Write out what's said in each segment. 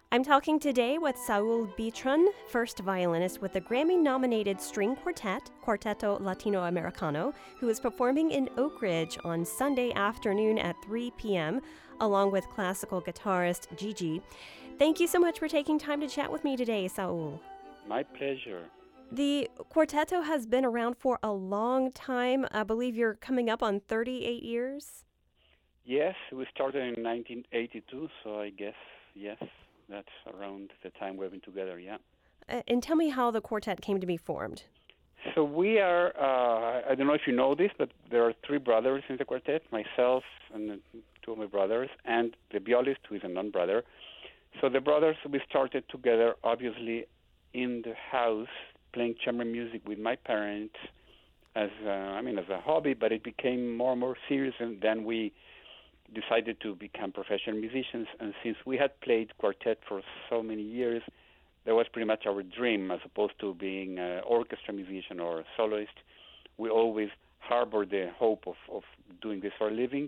I'm talking today with Saul Bitron, first violinist with the Grammy-nominated string quartet, Quarteto Latino Americano, who is performing in Oak Ridge on Sunday afternoon at 3 p.m., along with classical guitarist Gigi. Thank you so much for taking time to chat with me today, Saul. My pleasure. The quarteto has been around for a long time. I believe you're coming up on 38 years? Yes, we started in 1982, so I guess, yes. That's around the time we've been together, yeah. And tell me how the quartet came to be formed. So we are, I don't know if you know this, but there are three brothers in the quartet, myself and two of my brothers, and the violist, who is a non-brother. So the brothers, we started together, obviously, in the house, playing chamber music with my parents as a hobby, but it became more and more serious, and then we decided to become professional musicians. And since we had played quartet for so many years, that was pretty much our dream, as opposed to being an orchestra musician or a soloist. We always harbored the hope of doing this for a living.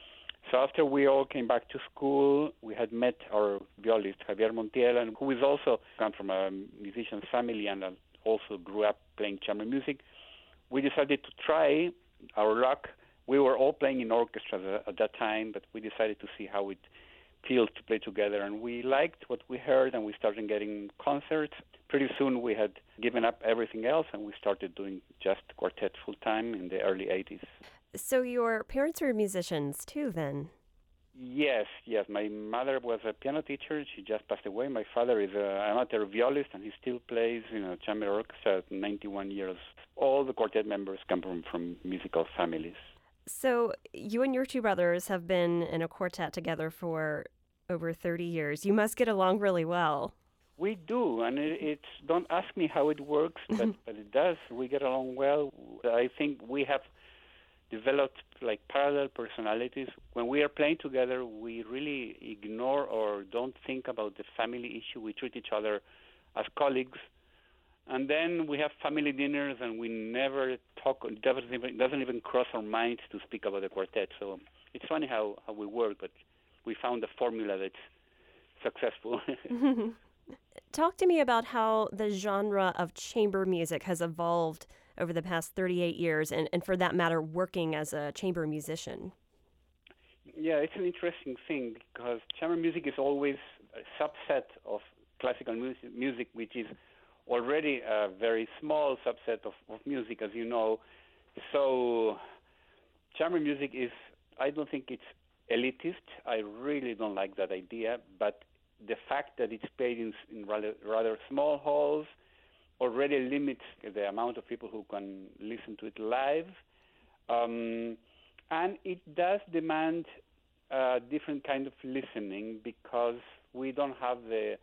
So after we all came back to school, we had met our violist, Javier Montiel, and who is also come from a musician's family and also grew up playing chamber music. We decided to try our luck. We were all playing in orchestras at that time, but we decided to see how it feels to play together. And we liked what we heard, and we started getting concerts. Pretty soon we had given up everything else, and we started doing just quartet full-time in the early 80s. So your parents were musicians too, then? Yes. My mother was a piano teacher. She just passed away. My father is an amateur violist, and he still plays in a chamber orchestra at 91 years. All the quartet members come from musical families. So you and your two brothers have been in a quartet together for over 30 years. You must get along really well. We do, and it's don't ask me how it works, but it does. We get along well. I think we have developed like parallel personalities. When we are playing together, we really ignore or don't think about the family issue. We treat each other as colleagues. And then we have family dinners, and we never talk. It doesn't even cross our minds to speak about the quartet. So it's funny how we work, but we found a formula that's successful. Talk to me about how the genre of chamber music has evolved over the past 38 years, and for that matter, working as a chamber musician. Yeah, it's an interesting thing, because chamber music is always a subset of classical music, which is already a very small subset of music, as you know. So chamber music is, I don't think it's elitist. I really don't like that idea. But the fact that it's played in rather small halls already limits the amount of people who can listen to it live. And it does demand a different kind of listening, because we don't have the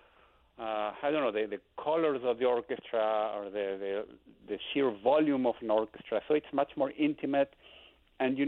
the colors of the orchestra or the sheer volume of an orchestra. So it's much more intimate. And,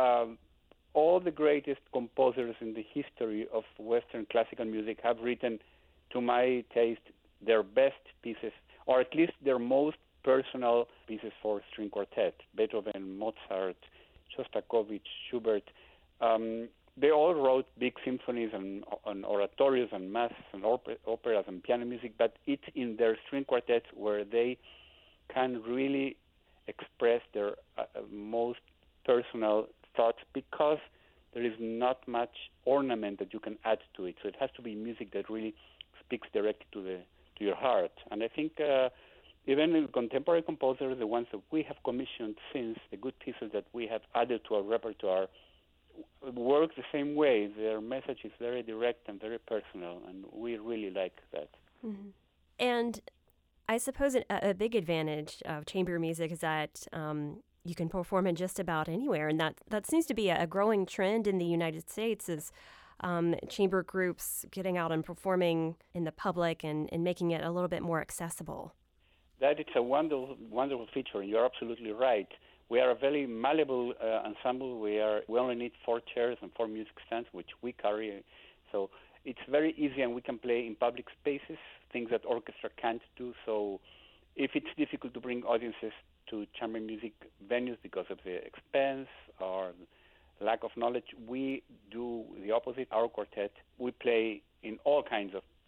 all the greatest composers in the history of Western classical music have written, to my taste, their best pieces, or at least their most personal pieces for string quartet. Beethoven, Mozart, Shostakovich, Schubert. They all wrote big symphonies and oratorios and masses and operas and piano music, but it's in their string quartets where they can really express their most personal thoughts, because there is not much ornament that you can add to it. So it has to be music that really speaks directly to your heart. And I think even in contemporary composers, the ones that we have commissioned since, the good pieces that we have added to our repertoire, work the same way. Their message is very direct and very personal, and we really like that. Mm-hmm. And I suppose a big advantage of chamber music is that you can perform it just about anywhere, and that seems to be a growing trend in the United States, is chamber groups getting out and performing in the public and making it a little bit more accessible. That is a wonderful feature, and you're absolutely right. We are a very malleable ensemble. We only need 4 chairs and 4 music stands, which we carry. So it's very easy, and we can play in public spaces, things that orchestra can't do. So if it's difficult to bring audiences to chamber music venues because of the expense or lack of knowledge, we do the opposite. Our quartet, we play in all kinds of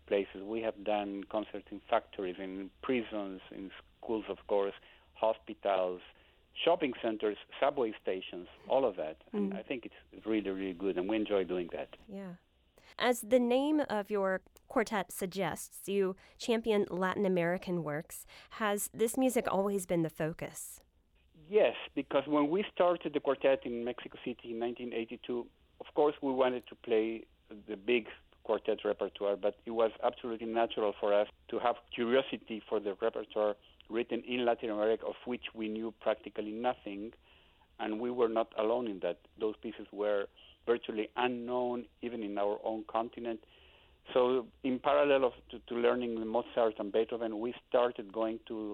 places. We have done concerts in factories, in prisons, in schools, of course, hospitals, shopping centers, subway stations, all of that. And I think it's really, really good, and we enjoy doing that. Yeah. As the name of your quartet suggests, you champion Latin American works. Has this music always been the focus? Yes, because when we started the quartet in Mexico City in 1982, of course we wanted to play the big quartet repertoire, but it was absolutely natural for us to have curiosity for the repertoire written in Latin America, of which we knew practically nothing, and we were not alone in that. Those pieces were virtually unknown even in our own continent. So in parallel to learning Mozart and Beethoven, we started going to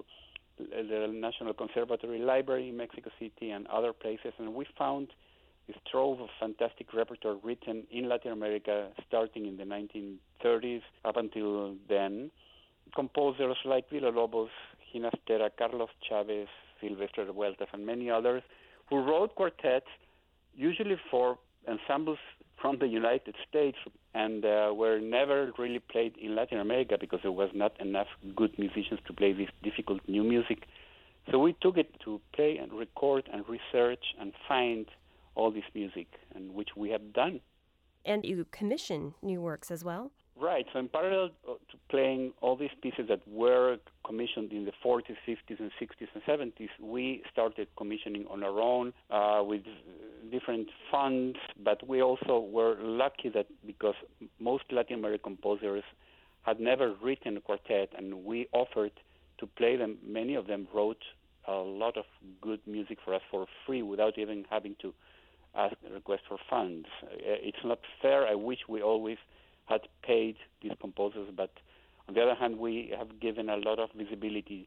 the National Conservatory Library in Mexico City and other places, and we found this trove of fantastic repertoire written in Latin America starting in the 1930s up until then. Composers like Villa-Lobos, Ginastera, Carlos Chavez, Silvestre Revueltas, and many others who wrote quartets usually for ensembles from the United States and were never really played in Latin America because there was not enough good musicians to play this difficult new music. So we took it to play and record and research and find all this music, and which we have done. And you commission new works as well? Right. So in parallel to playing all these pieces that were commissioned in the 40s, 50s, and 60s and 70s, we started commissioning on our own with different funds. But we also were lucky that because most Latin American composers had never written a quartet, and we offered to play them, many of them wrote a lot of good music for us for free without even having to ask a request for funds. It's not fair. I wish we always had paid these composers, but on the other hand, we have given a lot of visibility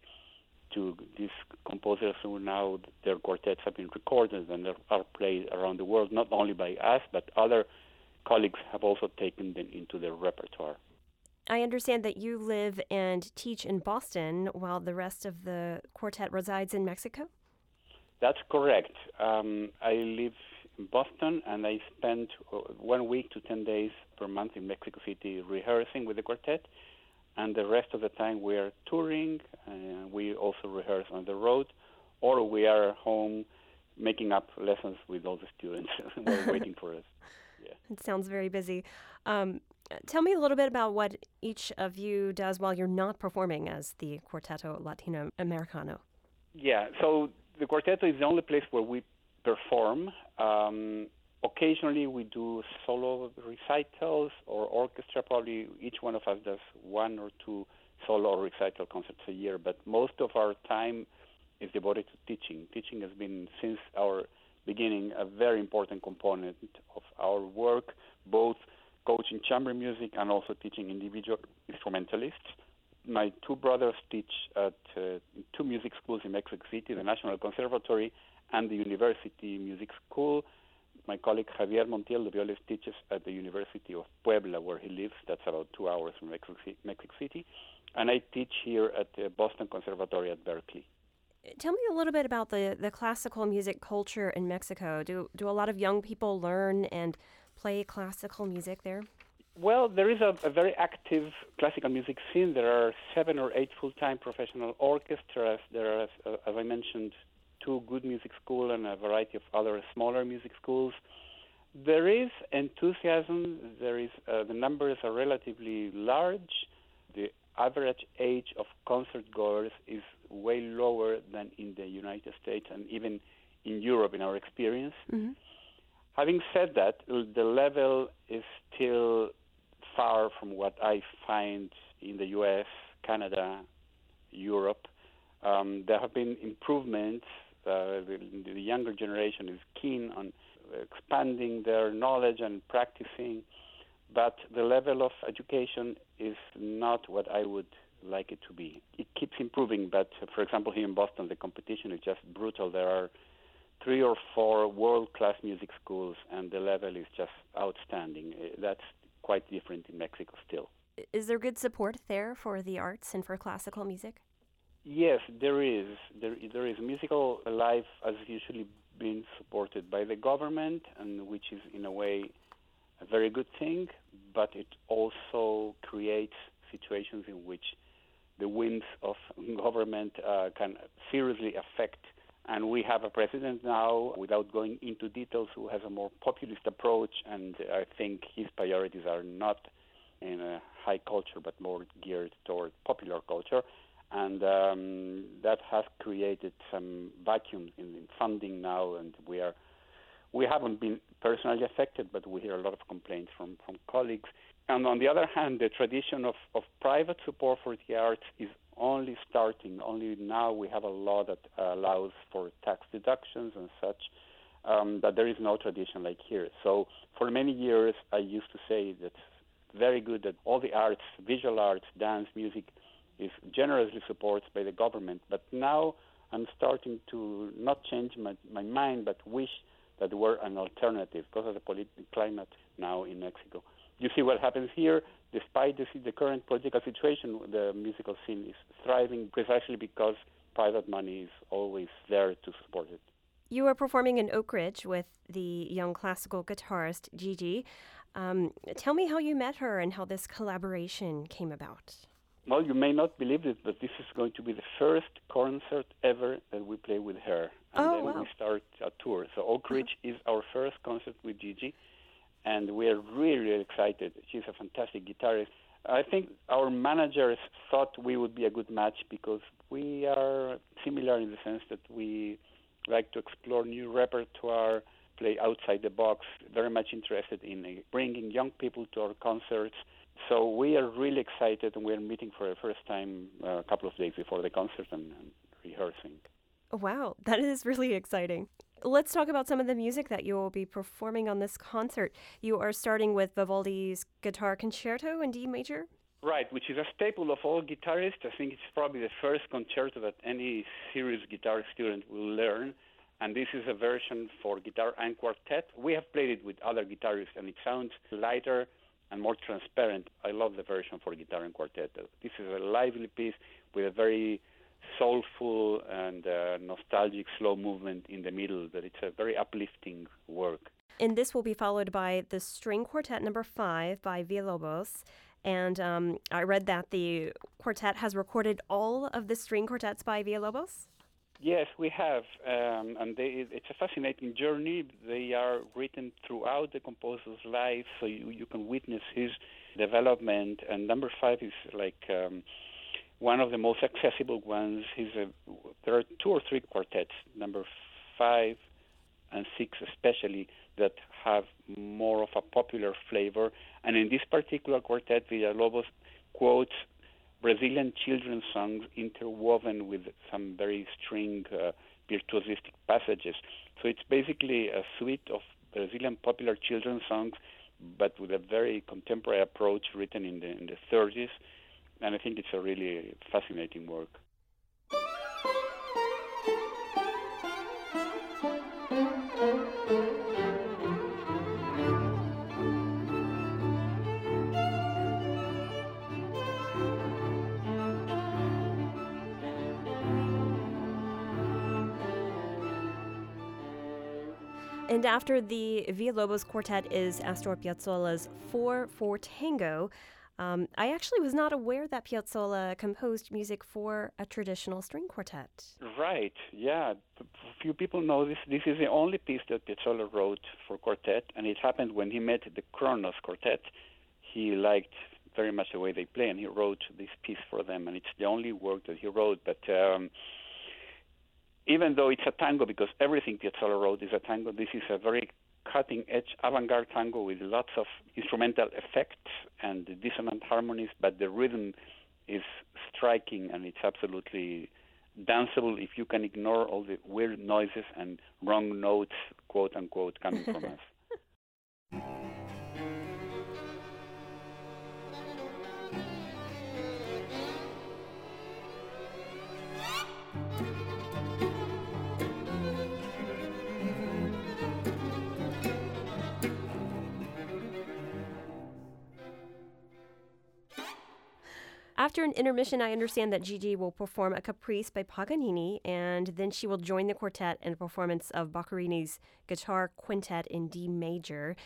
to these composers who now their quartets have been recorded and are played around the world, not only by us, but other colleagues have also taken them into their repertoire. I understand that you live and teach in Boston while the rest of the quartet resides in Mexico? That's correct. I live in Boston, and I spend 1 week to 10 days per month in Mexico City rehearsing with the quartet, and the rest of the time we are touring, and we also rehearse on the road, or we are home making up lessons with all the students who are waiting for us. Yeah. It sounds very busy. Tell me a little bit about what each of you does while you're not performing as the Quarteto Latino Americano. Yeah, so the Quarteto is the only place where we perform. Occasionally we do solo recitals or orchestra. Probably each one of us does one or two solo or recital concerts a year, but most of our time is devoted to teaching. Teaching has been, since our beginning, a very important component of our work, both coaching chamber music and also teaching individual instrumentalists. My two brothers teach at two music schools in Mexico City, the National Conservatory and the University Music School. My colleague Javier Montiel de Violes teaches at the University of Puebla, where he lives. That's about 2 hours from Mexico City. And I teach here at the Boston Conservatory at Berkeley. Tell me a little bit about the classical music culture in Mexico. Do a lot of young people learn and play classical music there? Well, there is a very active classical music scene. There are 7 or 8 full-time professional orchestras. There are, as I mentioned, 2 good music schools and a variety of other smaller music schools. There is enthusiasm. The numbers are relatively large. The average age of concert goers is way lower than in the United States and even in Europe, in our experience. Mm-hmm. Having said that, the level is still far from what I find in the U.S., Canada, Europe. There have been improvements. The younger generation is keen on expanding their knowledge and practicing, but the level of education is not what I would like it to be. It keeps improving, but for example, here in Boston, the competition is just brutal. There are 3 or 4 world-class music schools, and the level is just outstanding. That's quite different in Mexico still. Is there good support there for the arts and for classical music? Yes, there is. There is. Musical life has usually been supported by the government, and which is in a way a very good thing, but it also creates situations in which the whims of government can seriously affect. And we have a president now, without going into details, who has a more populist approach, and I think his priorities are not in a high culture, but more geared toward popular culture. And that has created some vacuum in funding now, and we haven't been personally affected, but we hear a lot of complaints from colleagues. And on the other hand, the tradition of private support for the arts is only starting. Only now we have a law that allows for tax deductions and such, that there is no tradition like here. So for many years, I used to say that it's very good that all the arts, visual arts, dance, music, is generously supported by the government. But now I'm starting to not change my mind, but wish that there were an alternative because of the political climate now in Mexico. You see what happens here. Despite the current political situation, the musical scene is thriving precisely because private money is always there to support it. You are performing in Oak Ridge with the young classical guitarist Gigi. Tell me how you met her and how this collaboration came about. Well, you may not believe it, but this is going to be the first concert ever that we play with her. And then wow. we start a tour. So Oak Ridge is our first concert with Gigi, and we are really, really excited. She's a fantastic guitarist. I think our managers thought we would be a good match because we are similar in the sense that we like to explore new repertoire, play outside the box, very much interested in bringing young people to our concerts. So we are really excited, and we're meeting for the first time a couple of days before the concert and rehearsing. Wow, that is really exciting. Let's talk about some of the music that you will be performing on this concert. You are starting with Vivaldi's Guitar Concerto in D major? Right, which is a staple of all guitarists. I think it's probably the first concerto that any serious guitar student will learn. And this is a version for guitar and quartet. We have played it with other guitarists, and it sounds lighter and more transparent. I love the version for guitar and quartet. This is a lively piece with a very soulful and nostalgic slow movement in the middle, but it's a very uplifting work. And this will be followed by the String Quartet No. 5 by Villalobos. And I read that the quartet has recorded all of the string quartets by Villalobos? Yes, we have, and it's a fascinating journey. They are written throughout the composer's life, so you can witness his development. And No. 5 is like one of the most accessible ones. There are 2 or 3 quartets, No. 5 and 6 especially, that have more of a popular flavor. And in this particular quartet, Villalobos quotes Brazilian children's songs interwoven with some very string virtuosistic passages. So it's basically a suite of Brazilian popular children's songs, but with a very contemporary approach written in the 30s. And I think it's a really fascinating work. And after the Villalobos Quartet is Astor Piazzolla's 4/4 Tango. I actually was not aware that Piazzolla composed music for a traditional string quartet. Right, yeah. Few people know this. This is the only piece that Piazzolla wrote for quartet, and it happened when he met the Kronos Quartet. He liked very much the way they play, and he wrote this piece for them, and it's the only work that he wrote. But even though it's a tango, because everything Piazzolla wrote is a tango, this is a very cutting-edge avant-garde tango with lots of instrumental effects and dissonant harmonies, but the rhythm is striking, and it's absolutely danceable if you can ignore all the weird noises and wrong notes, quote-unquote, coming from us. After an intermission, I understand that Gigi will perform a caprice by Paganini, and then she will join the quartet in a performance of Boccherini's Guitar Quintet in D major.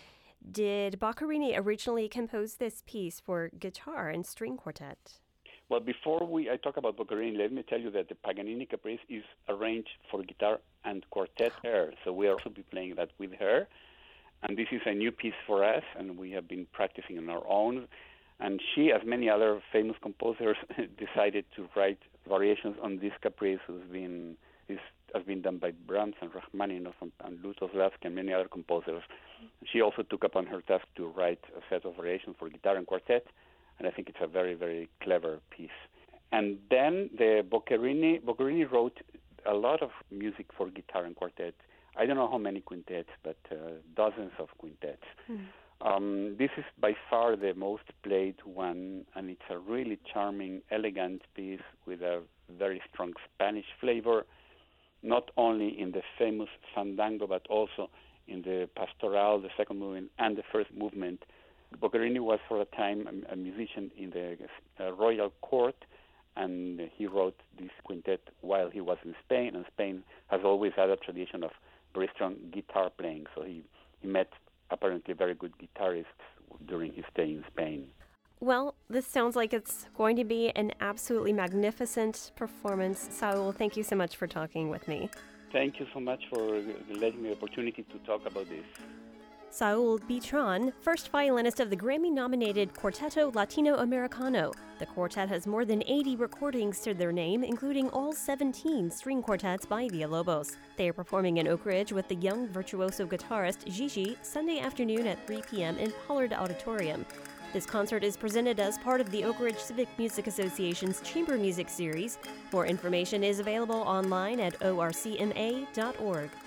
Did Boccherini originally compose this piece for guitar and string quartet? Well, before I talk about Boccherini, let me tell you that the Paganini Caprice is arranged for guitar and quartet her. So we'll also be playing that with her. And this is a new piece for us, and we have been practicing on our own. And she, as many other famous composers, decided to write variations on this caprice, this has been done by Brahms and Rachmaninoff and Lutoslavsky and many other composers. She also took upon her task to write a set of variations for guitar and quartet, and I think it's a very, very clever piece. And then Boccherini wrote a lot of music for guitar and quartet. I don't know how many quintets, but dozens of quintets. This is by far the most played one, and it's a really charming, elegant piece with a very strong Spanish flavor, not only in the famous Fandango, but also in the Pastoral, the second movement, and the first movement. Boccherini was for a time a musician in the royal court, and he wrote this quintet while he was in Spain, and Spain has always had a tradition of very strong guitar playing, so he met apparently very good guitarists during his stay in Spain. Well, this sounds like it's going to be an absolutely magnificent performance. Saul, thank you so much for talking with me. Thank you so much for letting me the opportunity to talk about this. Saul Bitron, first violinist of the Grammy-nominated Quarteto Latino-Americano. The quartet has more than 80 recordings to their name, including all 17 string quartets by Villalobos. They are performing in Oak Ridge with the young virtuoso guitarist Gigi Sunday afternoon at 3 p.m. in Pollard Auditorium. This concert is presented as part of the Oak Ridge Civic Music Association's Chamber Music Series. More information is available online at orcma.org.